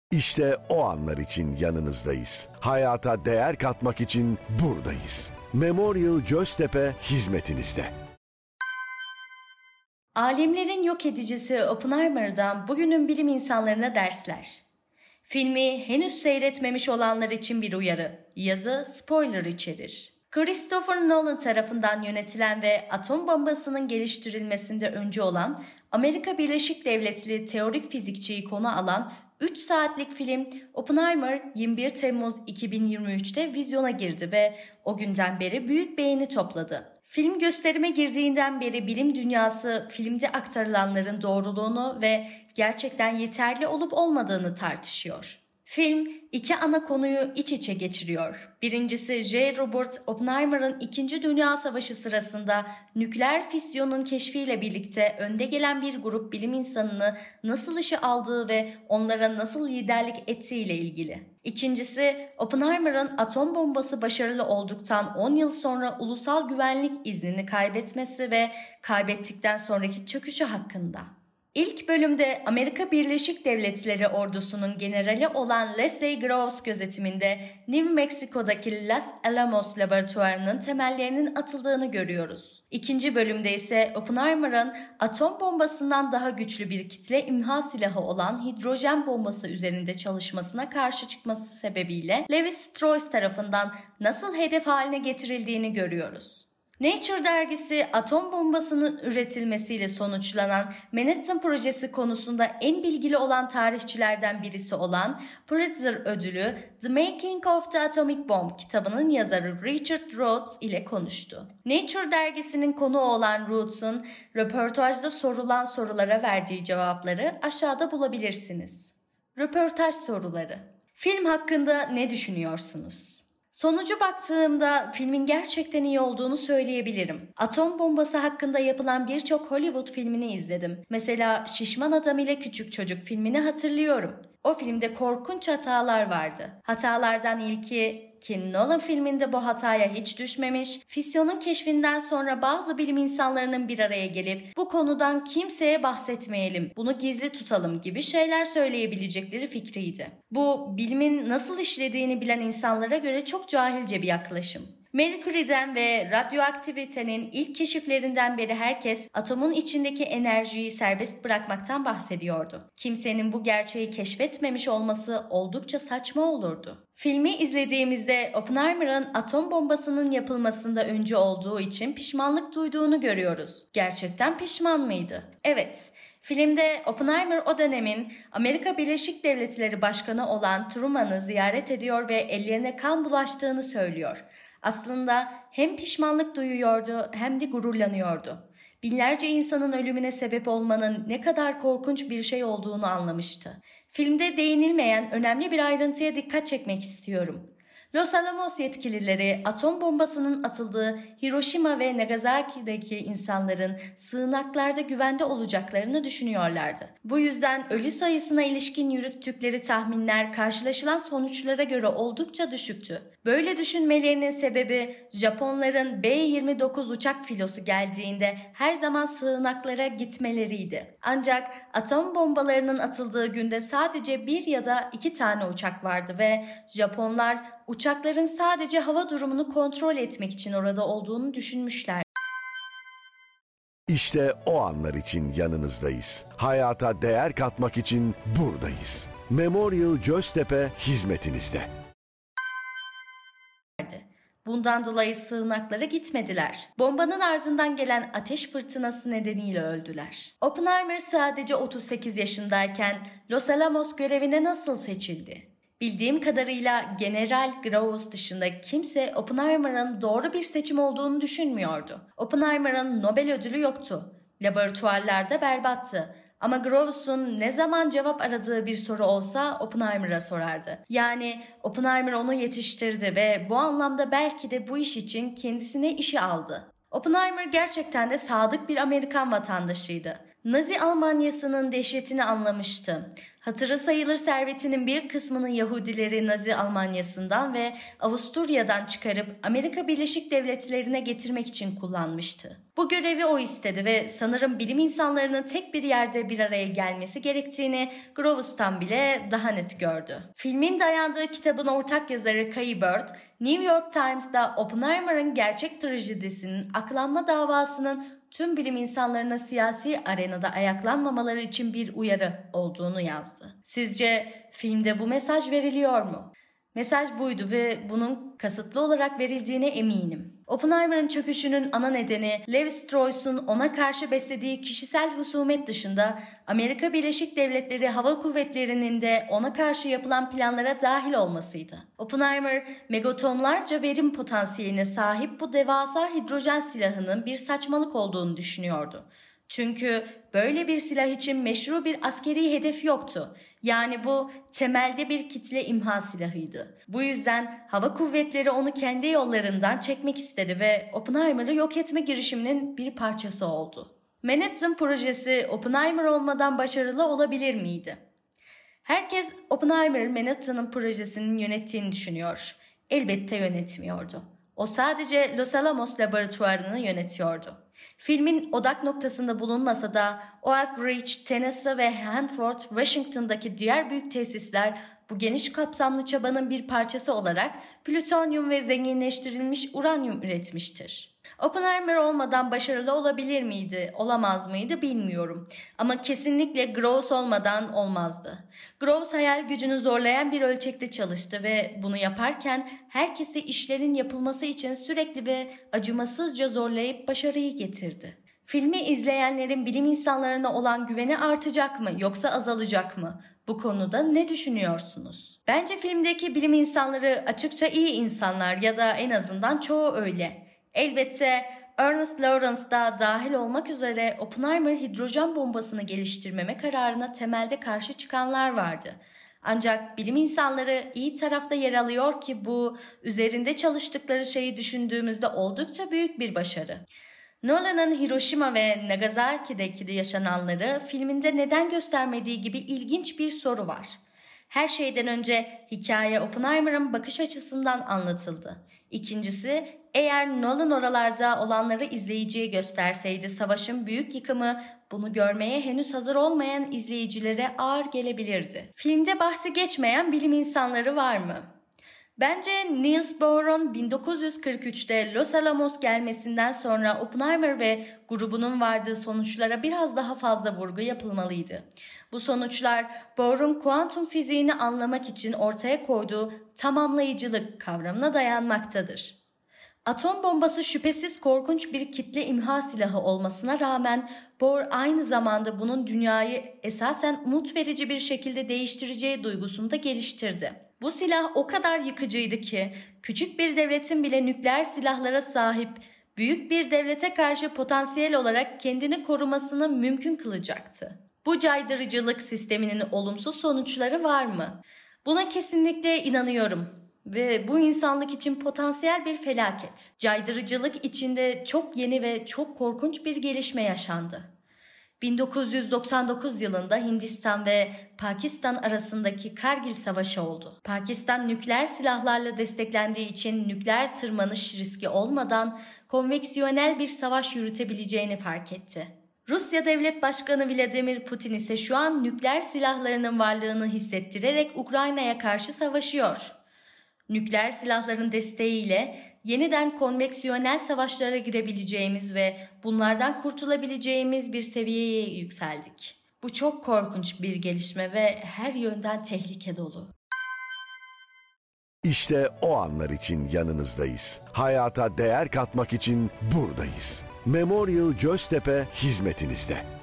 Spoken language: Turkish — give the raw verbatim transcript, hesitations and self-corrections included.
İşte o anlar için yanınızdayız. Hayata değer katmak için buradayız. Memorial Göztepe hizmetinizde. Alemlerin yok edicisi Oppenheimer'dan bugünün bilim insanlarına dersler. Filmi henüz seyretmemiş olanlar için bir uyarı. Yazı spoiler içerir. Christopher Nolan tarafından yönetilen ve atom bombasının geliştirilmesinde öncü olan Amerika Birleşik Devletleri teorik fizikçiyi konu alan üç saatlik film Oppenheimer yirmi bir Temmuz iki bin yirmi üçte vizyona girdi ve o günden beri büyük beğeni topladı. Film gösterime girdiğinden beri bilim dünyası filmde aktarılanların doğruluğunu ve gerçekten yeterli olup olmadığını tartışıyor. Film iki ana konuyu iç içe geçiriyor. Birincisi J. Robert Oppenheimer'ın İkinci Dünya Savaşı sırasında nükleer fisyonun keşfiyle birlikte önde gelen bir grup bilim insanını nasıl işe aldığı ve onlara nasıl liderlik ettiği ile ilgili. İkincisi Oppenheimer'ın atom bombası başarılı olduktan on yıl sonra ulusal güvenlik iznini kaybetmesi ve kaybettikten sonraki çöküşü hakkında. İlk bölümde Amerika Birleşik Devletleri ordusunun generali olan Leslie Groves gözetiminde New Mexico'daki Los Alamos laboratuvarının temellerinin atıldığını görüyoruz. İkinci bölümde ise Oppenheimer'ın atom bombasından daha güçlü bir kitle imha silahı olan hidrojen bombası üzerinde çalışmasına karşı çıkması sebebiyle Levi Strauss tarafından nasıl hedef haline getirildiğini görüyoruz. Nature dergisi atom bombasının üretilmesiyle sonuçlanan Manhattan projesi konusunda en bilgili olan tarihçilerden birisi olan Pulitzer ödülü The Making of the Atomic Bomb kitabının yazarı Richard Rhodes ile konuştu. Nature dergisinin konuğu olan Rhodes'un röportajda sorulan sorulara verdiği cevapları aşağıda bulabilirsiniz. Röportaj soruları. Film hakkında ne düşünüyorsunuz? Sonucu baktığımda filmin gerçekten iyi olduğunu söyleyebilirim. Atom bombası hakkında yapılan birçok Hollywood filmini izledim. Mesela Şişman Adam ile Küçük Çocuk filmini hatırlıyorum. O filmde korkunç hatalar vardı. Hatalardan ilki ki Nolan filminde bu hataya hiç düşmemiş, fisyonun keşfinden sonra bazı bilim insanlarının bir araya gelip bu konudan kimseye bahsetmeyelim, bunu gizli tutalım gibi şeyler söyleyebilecekleri fikriydi. Bu bilimin nasıl işlediğini bilen insanlara göre çok cahilce bir yaklaşım. Merkür'den ve radyoaktivitenin ilk keşiflerinden beri herkes atomun içindeki enerjiyi serbest bırakmaktan bahsediyordu. Kimsenin bu gerçeği keşfetmemiş olması oldukça saçma olurdu. Filmi izlediğimizde Oppenheimer'ın atom bombasının yapılmasında öncü olduğu için pişmanlık duyduğunu görüyoruz. Gerçekten pişman mıydı? Evet. Filmde Oppenheimer o dönemin Amerika Birleşik Devletleri Başkanı olan Truman'ı ziyaret ediyor ve ellerine kan bulaştığını söylüyor. Aslında hem pişmanlık duyuyordu hem de gururlanıyordu. Binlerce insanın ölümüne sebep olmanın ne kadar korkunç bir şey olduğunu anlamıştı. Filmde değinilmeyen önemli bir ayrıntıya dikkat çekmek istiyorum. Los Alamos yetkilileri atom bombasının atıldığı Hiroşima ve Nagasaki'deki insanların sığınaklarda güvende olacaklarını düşünüyorlardı. Bu yüzden ölü sayısına ilişkin yürüttükleri tahminler karşılaşılan sonuçlara göre oldukça düşüktü. Böyle düşünmelerinin sebebi Japonların B yirmi dokuz uçak filosu geldiğinde her zaman sığınaklara gitmeleriydi. Ancak atom bombalarının atıldığı günde sadece bir ya da iki tane uçak vardı ve Japonlar uçakların sadece hava durumunu kontrol etmek için orada olduğunu düşünmüşler. İşte o anlar için yanınızdayız. Hayata değer katmak için buradayız. Memorial Göztepe hizmetinizde. Bundan dolayı sığınaklara gitmediler. Bombanın ardından gelen ateş fırtınası nedeniyle öldüler. Oppenheimer sadece otuz sekiz yaşındayken Los Alamos görevine nasıl seçildi? Bildiğim kadarıyla General Groves dışında kimse Oppenheimer'ın doğru bir seçim olduğunu düşünmüyordu. Oppenheimer'ın Nobel ödülü yoktu. Laboratuvarlarda berbattı. Ama Groves'un ne zaman cevap aradığı bir soru olsa Oppenheimer'a sorardı. Yani Oppenheimer onu yetiştirdi ve bu anlamda belki de bu iş için kendisine işe aldı. Oppenheimer gerçekten de sadık bir Amerikan vatandaşıydı. Nazi Almanyası'nın dehşetini anlamıştı. Hatırı sayılır servetinin bir kısmını Yahudileri Nazi Almanyası'ndan ve Avusturya'dan çıkarıp Amerika Birleşik Devletleri'ne getirmek için kullanmıştı. Bu görevi o istedi ve sanırım bilim insanlarının tek bir yerde bir araya gelmesi gerektiğini Groves'tan bile daha net gördü. Filmin dayandığı kitabın ortak yazarı Kay Bird, New York Times'da Oppenheimer'ın gerçek trajedisinin aklanma davasının tüm bilim insanlarına siyasi arenada ayaklanmamaları için bir uyarı olduğunu yazdı. Sizce filmde bu mesaj veriliyor mu? Mesaj buydu ve bunun kasıtlı olarak verildiğine eminim. Oppenheimer'ın çöküşünün ana nedeni Levi Strauss'un ona karşı beslediği kişisel husumet dışında Amerika Birleşik Devletleri Hava Kuvvetleri'nin de ona karşı yapılan planlara dahil olmasıydı. Oppenheimer, megatonlarca verim potansiyeline sahip bu devasa hidrojen silahının bir saçmalık olduğunu düşünüyordu. Çünkü böyle bir silah için meşru bir askeri hedef yoktu. Yani bu temelde bir kitle imha silahıydı. Bu yüzden hava kuvvetleri onu kendi yollarından çekmek istedi ve Oppenheimer'ı yok etme girişiminin bir parçası oldu. Manhattan projesi Oppenheimer olmadan başarılı olabilir miydi? Herkes Oppenheimer Manhattan'ın projesinin yönettiğini düşünüyor. Elbette yönetmiyordu. O sadece Los Alamos laboratuvarını yönetiyordu. Filmin odak noktasında bulunmasa da Oak Ridge, Tennessee ve Hanford, Washington'daki diğer büyük tesisler bu geniş kapsamlı çabanın bir parçası olarak plütonyum ve zenginleştirilmiş uranyum üretmiştir. Oppenheimer olmadan başarılı olabilir miydi, olamaz mıydı bilmiyorum. Ama kesinlikle Groves olmadan olmazdı. Groves hayal gücünü zorlayan bir ölçekte çalıştı ve bunu yaparken herkesi işlerin yapılması için sürekli ve acımasızca zorlayıp başarıyı getirdi. Filmi izleyenlerin bilim insanlarına olan güveni artacak mı yoksa azalacak mı? Bu konuda ne düşünüyorsunuz? Bence filmdeki bilim insanları açıkça iyi insanlar ya da en azından çoğu öyle. Elbette Ernest Lawrence da dahil olmak üzere Oppenheimer hidrojen bombasını geliştirmeme kararına temelde karşı çıkanlar vardı. Ancak bilim insanları iyi tarafta yer alıyor ki bu üzerinde çalıştıkları şeyi düşündüğümüzde oldukça büyük bir başarı. Nolan'ın Hiroşima ve Nagasaki'deki yaşananları filminde neden göstermediği gibi ilginç bir soru var. Her şeyden önce hikaye Oppenheimer'ın bakış açısından anlatıldı. İkincisi, eğer Nolan oralarda olanları izleyiciye gösterseydi savaşın büyük yıkımı bunu görmeye henüz hazır olmayan izleyicilere ağır gelebilirdi. Filmde bahsi geçmeyen bilim insanları var mı? Bence Niels Bohr'un bin dokuz yüz kırk üçte Los Alamos gelmesinden sonra Oppenheimer ve grubunun vardığı sonuçlara biraz daha fazla vurgu yapılmalıydı. Bu sonuçlar Bohr'un kuantum fiziğini anlamak için ortaya koyduğu tamamlayıcılık kavramına dayanmaktadır. Atom bombası şüphesiz korkunç bir kitle imha silahı olmasına rağmen Bohr aynı zamanda bunun dünyayı esasen umut verici bir şekilde değiştireceği duygusunu da geliştirdi. Bu silah o kadar yıkıcıydı ki küçük bir devletin bile nükleer silahlara sahip büyük bir devlete karşı potansiyel olarak kendini korumasını mümkün kılacaktı. Bu caydırıcılık sisteminin olumsuz sonuçları var mı? Buna kesinlikle inanıyorum ve bu insanlık için potansiyel bir felaket. Caydırıcılık içinde çok yeni ve çok korkunç bir gelişme yaşandı. bin dokuz yüz doksan dokuz yılında Hindistan ve Pakistan arasındaki Kargil Savaşı oldu. Pakistan nükleer silahlarla desteklendiği için nükleer tırmanış riski olmadan konveksiyonel bir savaş yürütebileceğini fark etti. Rusya Devlet Başkanı Vladimir Putin ise şu an nükleer silahlarının varlığını hissettirerek Ukrayna'ya karşı savaşıyor. Nükleer silahların desteğiyle yeniden konveksiyonel savaşlara girebileceğimiz ve bunlardan kurtulabileceğimiz bir seviyeye yükseldik. Bu çok korkunç bir gelişme ve her yönden tehlike dolu. İşte o anlar için yanınızdayız. Hayata değer katmak için buradayız. Memorial Göztepe hizmetinizde.